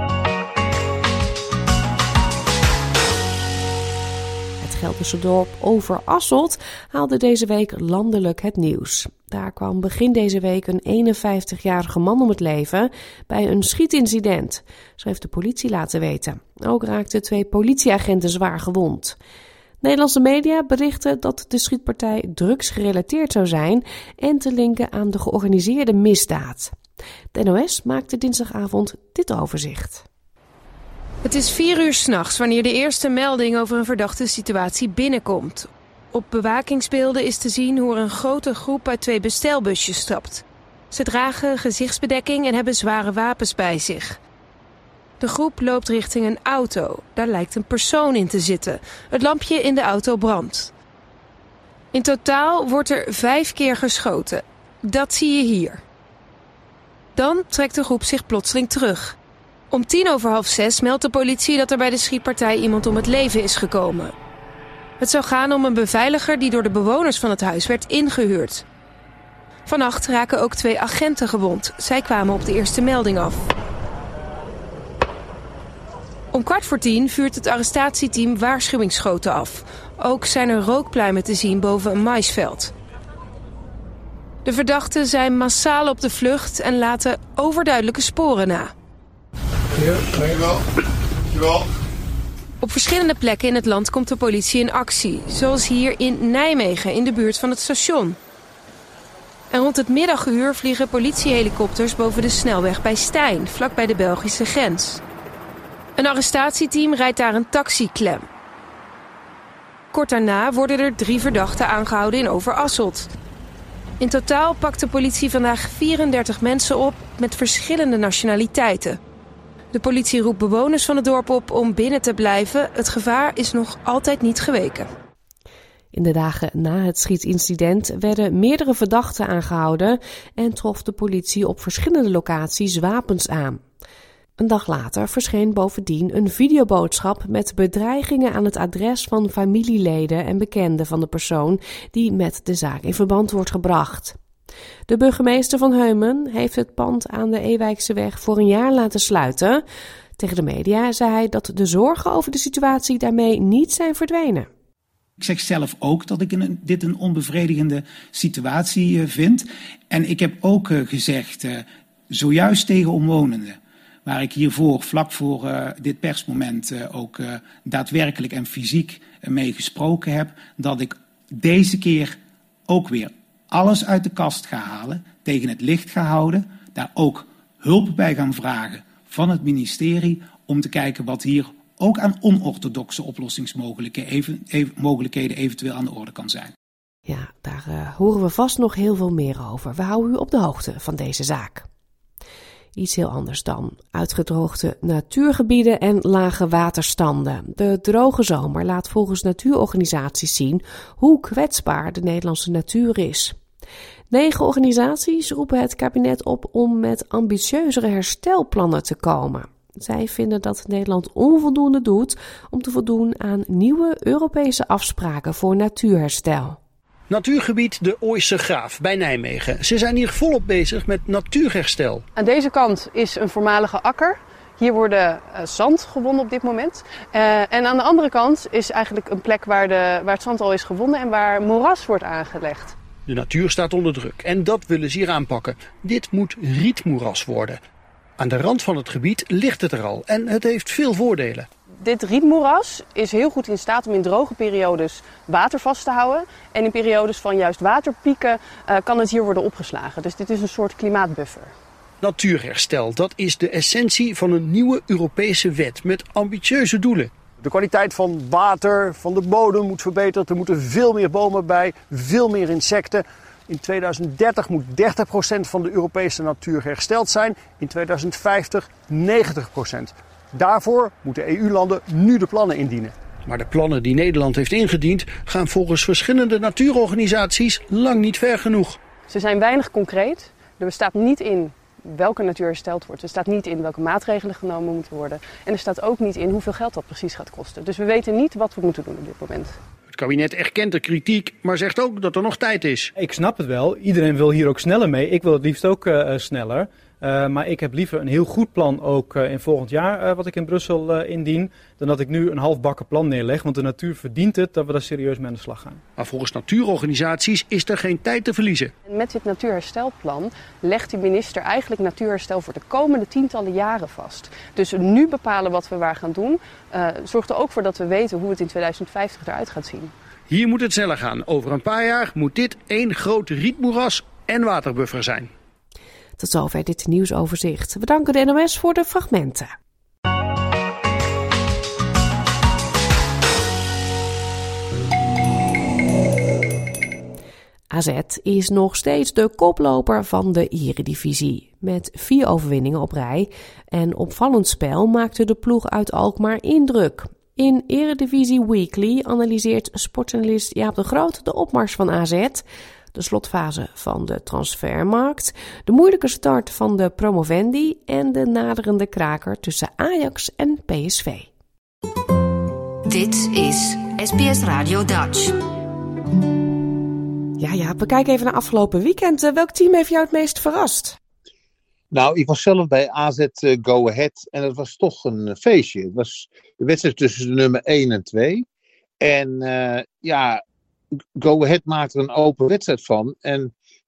Gelderse dorp Overasselt haalde deze week landelijk het nieuws. Daar kwam begin deze week een eenenvijftigjarige man om het leven bij een schietincident, zo heeft de politie laten weten. Ook raakten twee politieagenten zwaar gewond. Nederlandse media berichten dat de schietpartij drugsgerelateerd zou zijn en te linken aan de georganiseerde misdaad. De N O S maakte dinsdagavond dit overzicht. Het is vier uur 's nachts wanneer de eerste melding over een verdachte situatie binnenkomt. Op bewakingsbeelden is te zien hoe er een grote groep uit twee bestelbusjes stapt. Ze dragen gezichtsbedekking en hebben zware wapens bij zich. De groep loopt richting een auto. Daar lijkt een persoon in te zitten. Het lampje in de auto brandt. In totaal wordt er vijf keer geschoten. Dat zie je hier. Dan trekt de groep zich plotseling terug. Om tien over half zes meldt de politie dat er bij de schietpartij iemand om het leven is gekomen. Het zou gaan om een beveiliger die door de bewoners van het huis werd ingehuurd. Vannacht raken ook twee agenten gewond. Zij kwamen op de eerste melding af. Om kwart voor tien vuurt het arrestatieteam waarschuwingsschoten af. Ook zijn er rookpluimen te zien boven een maisveld. De verdachten zijn massaal op de vlucht en laten overduidelijke sporen na. Ja, dankjewel. Dankjewel. Op verschillende plekken in het land komt de politie in actie. Zoals hier in Nijmegen, in de buurt van het station. En rond het middaguur vliegen politiehelikopters boven de snelweg bij Stein, vlakbij de Belgische grens. Een arrestatieteam rijdt daar een taxi klem. Kort daarna worden er drie verdachten aangehouden in Overasselt. In totaal pakt de politie vandaag vierendertig mensen op met verschillende nationaliteiten. De politie roept bewoners van het dorp op om binnen te blijven. Het gevaar is nog altijd niet geweken. In de dagen na het schietincident werden meerdere verdachten aangehouden en trof de politie op verschillende locaties wapens aan. Een dag later verscheen bovendien een videoboodschap met bedreigingen aan het adres van familieleden en bekenden van de persoon die met de zaak in verband wordt gebracht. De burgemeester van Heumen heeft het pand aan de Ewijkseweg voor een jaar laten sluiten. Tegen de media zei hij dat de zorgen over de situatie daarmee niet zijn verdwenen. Ik zeg zelf ook dat ik een, dit een onbevredigende situatie uh, vind. En ik heb ook uh, gezegd, uh, zojuist tegen omwonenden, waar ik hiervoor, vlak voor uh, dit persmoment, uh, ook uh, daadwerkelijk en fysiek uh, mee gesproken heb, dat ik deze keer ook weer alles uit de kast ga halen, tegen het licht ga houden, daar ook hulp bij gaan vragen van het ministerie om te kijken wat hier ook aan onorthodoxe oplossingsmogelijkheden even, even, mogelijkheden eventueel aan de orde kan zijn. Ja, daar uh, horen we vast nog heel veel meer over. We houden u op de hoogte van deze zaak. Iets heel anders dan. Uitgedroogde natuurgebieden en lage waterstanden. De droge zomer laat volgens natuurorganisaties zien hoe kwetsbaar de Nederlandse natuur is. Negen organisaties roepen het kabinet op om met ambitieuzere herstelplannen te komen. Zij vinden dat Nederland onvoldoende doet om te voldoen aan nieuwe Europese afspraken voor natuurherstel. Natuurgebied de Ooijse Graaf bij Nijmegen. Ze zijn hier volop bezig met natuurherstel. Aan deze kant is een voormalige akker. Hier worden uh, zand gewonnen op dit moment. Uh, en aan de andere kant is eigenlijk een plek waar, de, waar het zand al is gewonnen en waar moeras wordt aangelegd. De natuur staat onder druk en dat willen ze hier aanpakken. Dit moet rietmoeras worden. Aan de rand van het gebied ligt het er al en het heeft veel voordelen. Dit rietmoeras is heel goed in staat om in droge periodes water vast te houden. En in periodes van juist waterpieken uh, kan het hier worden opgeslagen. Dus dit is een soort klimaatbuffer. Natuurherstel, dat is de essentie van een nieuwe Europese wet met ambitieuze doelen. De kwaliteit van water, van de bodem moet verbeterd. Er moeten veel meer bomen bij, veel meer insecten. In tweeduizend dertig moet dertig procent van de Europese natuur hersteld zijn. In tweeduizend vijftig negentig procent. Daarvoor moeten E U-landen nu de plannen indienen. Maar de plannen die Nederland heeft ingediend gaan volgens verschillende natuurorganisaties lang niet ver genoeg. Ze zijn weinig concreet. Er bestaat niet in welke natuur hersteld wordt. Er staat niet in welke maatregelen genomen moeten worden. En er staat ook niet in hoeveel geld dat precies gaat kosten. Dus we weten niet wat we moeten doen op dit moment. Het kabinet erkent de kritiek, maar zegt ook dat er nog tijd is. Ik snap het wel. Iedereen wil hier ook sneller mee. Ik wil het liefst ook uh, sneller. Uh, maar ik heb liever een heel goed plan ook uh, in volgend jaar uh, wat ik in Brussel uh, indien, dan dat ik nu een halfbakken plan neerleg. Want de natuur verdient het dat we daar serieus mee aan de slag gaan. Maar volgens natuurorganisaties is er geen tijd te verliezen. Met dit natuurherstelplan legt de minister eigenlijk natuurherstel voor de komende tientallen jaren vast. Dus nu bepalen wat we waar gaan doen, uh, zorgt er ook voor dat we weten hoe het in tweeduizend vijftig eruit gaat zien. Hier moet het sneller gaan. Over een paar jaar moet dit één groot rietmoeras en waterbuffer zijn. Tot zover dit nieuwsoverzicht. We danken de N O S voor de fragmenten. A Z is nog steeds de koploper van de Eredivisie. Met vier overwinningen op rij en opvallend spel maakte de ploeg uit Alkmaar indruk. In Eredivisie Weekly analyseert sportjournalist Jaap de Groot de opmars van A Z, de slotfase van de transfermarkt, de moeilijke start van de promovendi en de naderende kraker tussen Ajax en P S V. Dit is S B S Radio Dutch. Ja, ja, we kijken even naar afgelopen weekend. Welk team heeft jou het meest verrast? Nou, ik was zelf bij A Z uh, Go Ahead en het was toch een feestje. Het was de wedstrijd tussen de nummer één en twee. En uh, ja, Go Ahead maakte er een open wedstrijd van. En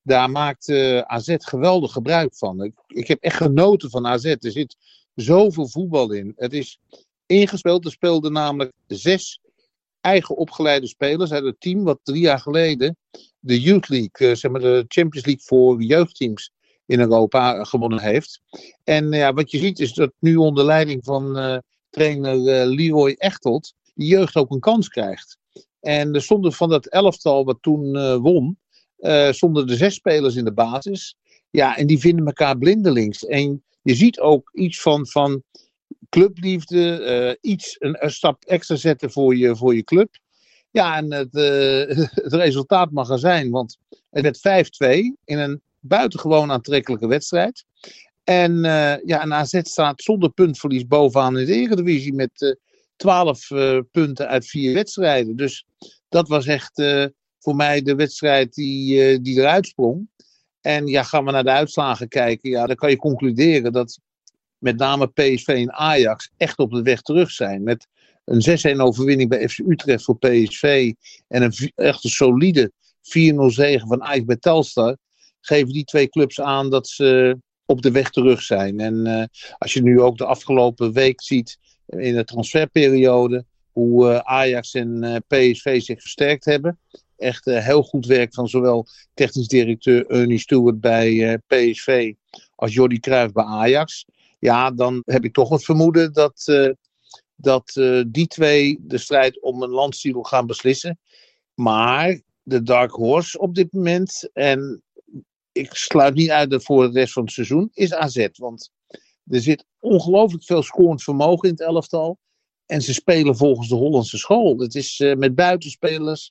Daar maakt uh, A Z geweldig gebruik van. Ik, ik heb echt genoten van A Z. Er zit zoveel voetbal in. Het is ingespeeld. Er speelden namelijk zes eigen opgeleide spelers uit het team wat drie jaar geleden de Youth League, uh, zeg maar de Champions League voor jeugdteams in Europa gewonnen heeft. En uh, ja, wat je ziet is dat nu onder leiding van uh, trainer uh, Leroy Echtelt de jeugd ook een kans krijgt. En er stonden van dat elftal wat toen uh, won, uh, stonden er zes spelers in de basis. Ja, en die vinden elkaar blindelings. En je ziet ook iets van, van clubliefde, uh, iets, een, een stap extra zetten voor je, voor je club. Ja, en het, uh, het resultaat mag er zijn, want het werd vijf twee in een buitengewoon aantrekkelijke wedstrijd. En uh, ja, en A Z staat zonder puntverlies bovenaan in de Eredivisie met uh, twaalf uh, punten uit vier wedstrijden. Dus dat was echt uh, voor mij de wedstrijd die, uh, die eruit sprong. En ja, gaan we naar de uitslagen kijken, ja, dan kan je concluderen dat met name P S V en Ajax echt op de weg terug zijn. Met een zes-een overwinning bij F C Utrecht voor P S V en een echt een solide vier nul zege van Ajax bij Telstar, geven die twee clubs aan dat ze op de weg terug zijn. En uh, als je nu ook de afgelopen week ziet in de transferperiode, hoe uh, Ajax en uh, P S V zich versterkt hebben. Echt uh, heel goed werk van zowel technisch directeur Ernie Stewart bij uh, P S V als Jordi Cruijff bij Ajax. Ja, dan heb ik toch het vermoeden dat, uh, dat uh, die twee de strijd om een landstitel gaan beslissen. Maar de dark horse op dit moment, en ik sluit niet uit voor de rest van het seizoen, is A Z. Want er zit ongelooflijk veel scorend vermogen in het elftal. En ze spelen volgens de Hollandse school. Het is uh, met buitenspelers,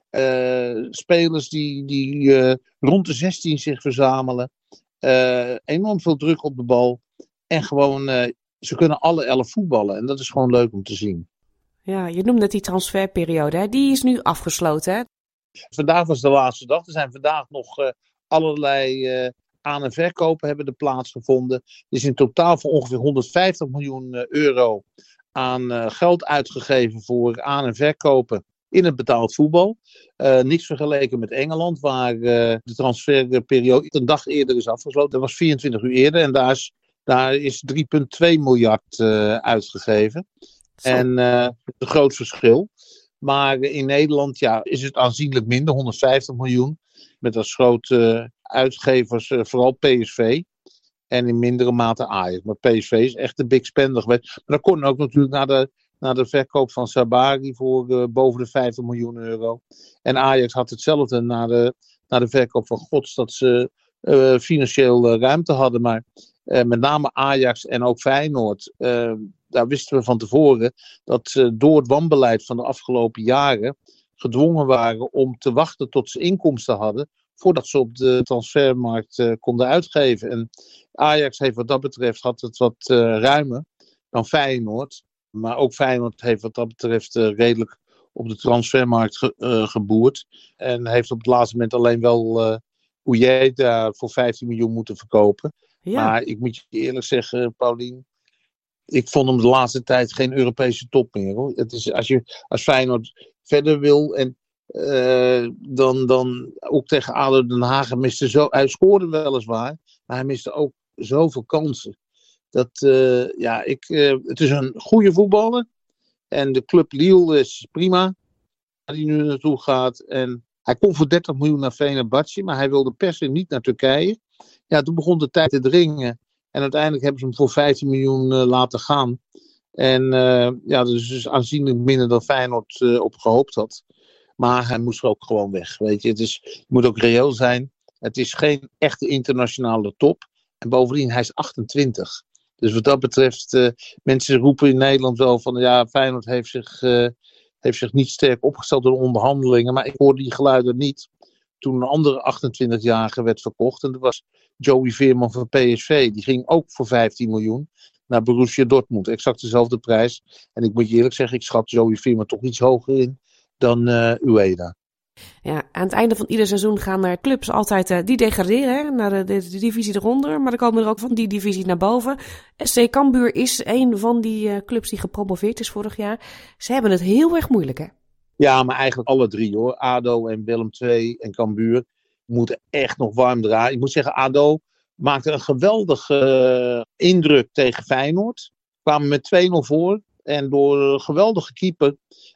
uh, spelers die, die uh, rond de zestien zich verzamelen. Uh, enorm veel druk op de bal. En gewoon, uh, ze kunnen alle elf voetballen. En dat is gewoon leuk om te zien. Ja, je noemde die transferperiode, hè? Die is nu afgesloten, hè? Vandaag was de laatste dag. Er zijn vandaag nog uh, allerlei uh, aan- en verkopen hebben er plaatsgevonden. Er is in totaal voor ongeveer honderdvijftig miljoen euro aan uh, geld uitgegeven voor aan- en verkopen in het betaald voetbal. Uh, niks vergeleken met Engeland, waar uh, de transferperiode een dag eerder is afgesloten. Dat was vierentwintig uur eerder en daar is, daar is drie komma twee miljard uh, uitgegeven. Zo. En uh, een groot verschil. Maar in Nederland ja, is het aanzienlijk minder, honderdvijftig miljoen. Met als grote uh, uitgevers uh, vooral P S V. En in mindere mate Ajax. Maar P S V is echt de big spender geweest. Maar dat kon ook natuurlijk naar de, naar de verkoop van Sabari voor uh, boven de vijftig miljoen euro. En Ajax had hetzelfde na de, na de verkoop van Gods. Dat ze uh, financieel uh, ruimte hadden. Maar uh, met name Ajax en ook Feyenoord. Uh, daar wisten we van tevoren dat ze door het wanbeleid van de afgelopen jaren gedwongen waren om te wachten tot ze inkomsten hadden voordat ze op de transfermarkt uh, konden uitgeven. En Ajax heeft wat dat betreft had het wat uh, ruimer dan Feyenoord. Maar ook Feyenoord heeft wat dat betreft uh, redelijk op de transfermarkt ge, uh, geboerd. En heeft op het laatste moment alleen wel uh, Ujeda voor vijftien miljoen moeten verkopen. Ja. Maar ik moet je eerlijk zeggen, Paulien, ik vond hem de laatste tijd geen Europese top meer. Hoor. Het is, als je als Feyenoord verder wil en Uh, dan, dan ook tegen A D O Den Haag miste zo, hij scoorde weliswaar, maar hij miste ook zoveel kansen. Dat, uh, ja, ik, uh, het is een goede voetballer en de club Lille is prima, waar hij nu naartoe gaat. En hij kon voor dertig miljoen naar Fenerbahce, maar hij wilde per se niet naar Turkije. Ja, toen begon de tijd te dringen en uiteindelijk hebben ze hem voor vijftien miljoen uh, laten gaan. En uh, ja, dat is dus aanzienlijk minder dan Feyenoord uh, op gehoopt had. Maar hij moest er ook gewoon weg. Weet je, het is, je moet ook reëel zijn. Het is geen echte internationale top. En bovendien, hij is achtentwintig. Dus wat dat betreft, uh, mensen roepen in Nederland wel van ja, Feyenoord heeft zich, uh, heeft zich niet sterk opgesteld door de onderhandelingen. Maar ik hoorde die geluiden niet toen een andere achtentwintigjarige werd verkocht. En dat was Joey Veerman van P S V. Die ging ook voor vijftien miljoen naar Borussia Dortmund. Exact dezelfde prijs. En ik moet je eerlijk zeggen, ik schat Joey Veerman toch iets hoger in dan uh, Ueda. Ja, aan het einde van ieder seizoen gaan er clubs altijd uh, die degraderen hè, naar de, de, de divisie eronder. Maar dan komen er ook van die divisie naar boven. S C Cambuur is een van die uh, clubs die gepromoveerd is vorig jaar. Ze hebben het heel erg moeilijk, hè? Ja, maar eigenlijk alle drie hoor. A D O en Willem twee en Cambuur. moeten echt nog warm draaien. Ik moet zeggen, A D O maakte een geweldige uh, indruk tegen Feyenoord. Kwamen met twee nul voor. En door een geweldige keeper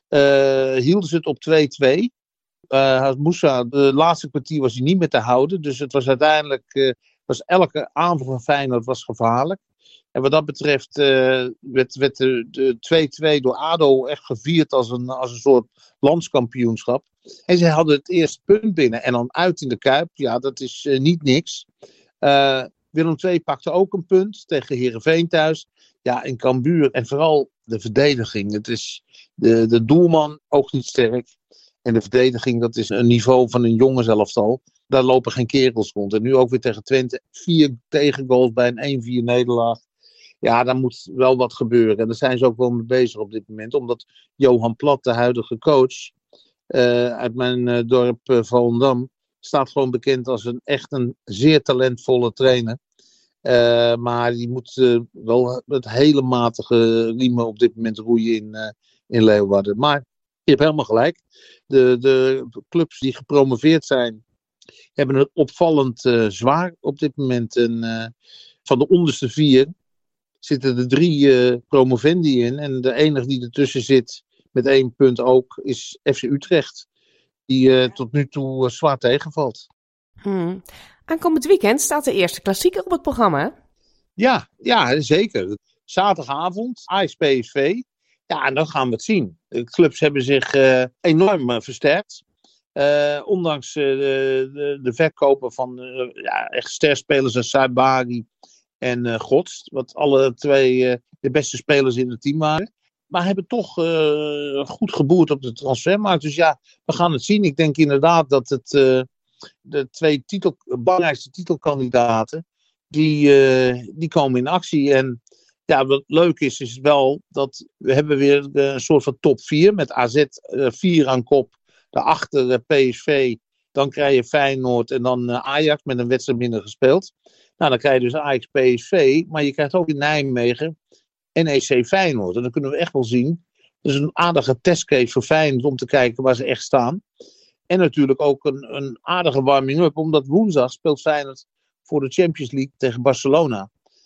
uh, hielden ze het op twee twee. Uh, Moussa, de laatste kwartier was hij niet meer te houden. Dus het was uiteindelijk, uh, was elke aanval van Feyenoord was gevaarlijk. En wat dat betreft uh, werd, werd de, de twee twee door A D O echt gevierd als een, als een soort landskampioenschap. En ze hadden het eerste punt binnen. En dan uit in de Kuip, ja, dat is uh, niet niks. Uh, Willem twee pakte ook een punt tegen Heerenveen thuis. Ja, in Cambuur. En vooral de verdediging. Het is de, de doelman ook niet sterk. En de verdediging, dat is een niveau van een jongenselftal. Daar lopen geen kerels rond. En nu ook weer tegen Twente. Vier tegengoals bij een één vier nederlaag. Ja, daar moet wel wat gebeuren. En daar zijn ze ook wel mee bezig op dit moment. Omdat Johan Plat, de huidige coach uh, uit mijn uh, dorp uh, Volendam, staat gewoon bekend als een echt een zeer talentvolle trainer. Uh, maar die moet uh, wel het hele matige riemen op dit moment roeien in, uh, in Leeuwarden. Maar je hebt helemaal gelijk. De, de clubs die gepromoveerd zijn, hebben het opvallend uh, zwaar op dit moment. En uh, van de onderste vier zitten er drie uh, promovendi in. En de enige die ertussen zit met één punt ook is F C Utrecht. Die uh, tot nu toe uh, zwaar tegenvalt. Hmm. Aankomend weekend staat de eerste klassieker op het programma. Ja, ja, zeker. Zaterdagavond, Ajax P S V. Ja, en dan gaan we het zien. De clubs hebben zich uh, enorm uh, versterkt. Uh, ondanks uh, de, de, de verkopen van uh, ja, echt sterspelers als Saibari en uh, Gods. Wat alle twee uh, de beste spelers in het team waren. Maar hebben toch uh, goed geboerd op de transfermarkt. Dus ja, we gaan het zien. Ik denk inderdaad dat het uh, de twee titel, belangrijkste titelkandidaten, die, uh, die komen in actie. En ja, wat leuk is, is wel dat we hebben weer een soort van top vier met A Z vier aan kop. Daarachter uh, P S V, dan krijg je Feyenoord en dan uh, Ajax met een wedstrijd minder gespeeld. Nou, dan krijg je dus Ajax P S V, maar je krijgt ook in Nijmegen N E C Feyenoord. En dan kunnen we echt wel zien. Dus een aardige testcase voor Feyenoord om te kijken waar ze echt staan. En natuurlijk ook een, een aardige warming-up, omdat woensdag speelt Feyenoord voor de Champions League tegen Barcelona.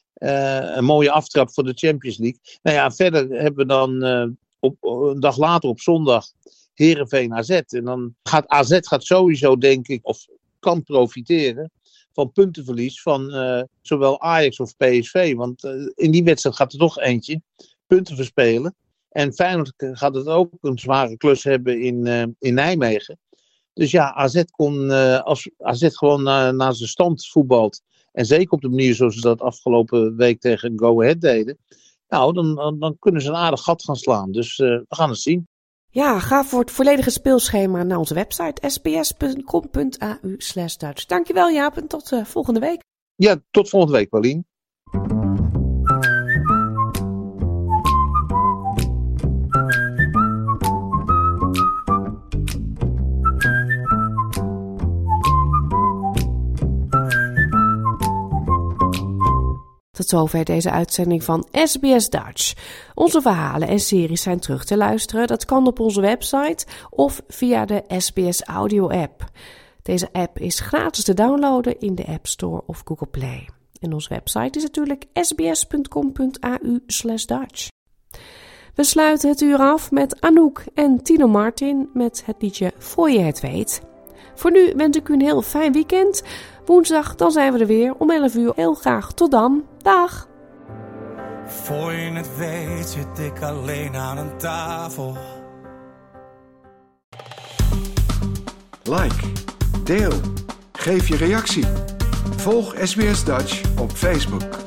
Uh, een mooie aftrap voor de Champions League. Nou ja, verder hebben we dan uh, op, een dag later op zondag Heerenveen A Z. En dan gaat A Z gaat sowieso, denk ik, of kan profiteren van puntenverlies van uh, zowel Ajax of P S V. Want uh, in die wedstrijd gaat er toch eentje punten verspelen. En Feyenoord gaat het ook een zware klus hebben in, uh, in Nijmegen. Dus ja, A Z kon, uh, als A Z gewoon na, naar zijn stand voetbalt. En zeker op de manier zoals ze dat afgelopen week tegen Go Ahead deden. Nou, dan, dan, dan kunnen ze een aardig gat gaan slaan. Dus uh, we gaan het zien. Ja, ga voor het volledige speelschema naar onze website s b s punt com punt a u slash Dutch. Dankjewel Jaap en tot uh, volgende week. Ja, tot volgende week Paulien. Tot zover deze uitzending van S B S Dutch. Onze verhalen en series zijn terug te luisteren. Dat kan op onze website of via de S B S Audio app. Deze app is gratis te downloaden in de App Store of Google Play. En onze website is natuurlijk s b s punt com punt a u slash Dutch. We sluiten het uur af met Anouk en Tino Martin met het liedje Voor je het weet. Voor nu wens ik u een heel fijn weekend. Woensdag dan zijn we er weer om elf uur. Heel graag tot dan. Dag! Voor je het weet zit ik alleen aan een tafel. Like, deel, geef je reactie. Volg S B S Dutch op Facebook.